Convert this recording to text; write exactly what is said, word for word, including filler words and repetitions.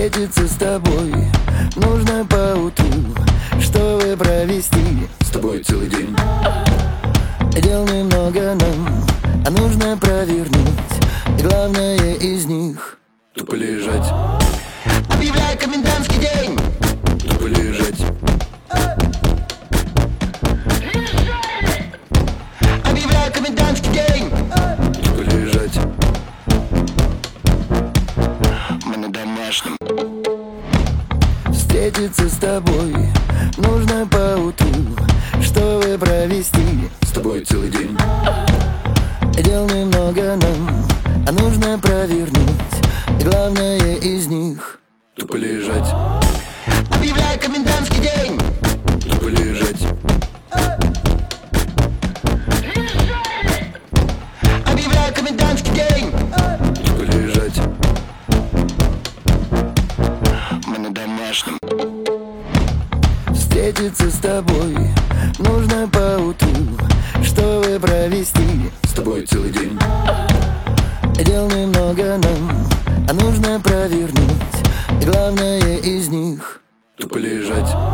Встретиться с тобой нужно по утру, чтобы провести с тобой целый день. Дел немного нам, а нужно провернуть, и главное из них тупо лежать. Объявляю комендантский день. Тупо лежать. Объявляю комендантский день. Тупо лежать. Мы на домашнем. Встретиться с тобой нужно по утру, чтобы провести с тобой целый день. Дел немного нам, а нужно провернуть, и главное из них тупо лежать. Объявляю комендантский день. Тупо лежать. Объявляю комендантский день. Тупо лежать. Мы на домашнем. Встретиться с тобой нужно по утру, чтобы провести с тобой целый день. Дел немного нам, а нужно провернуть, и главное из них тупо лежать.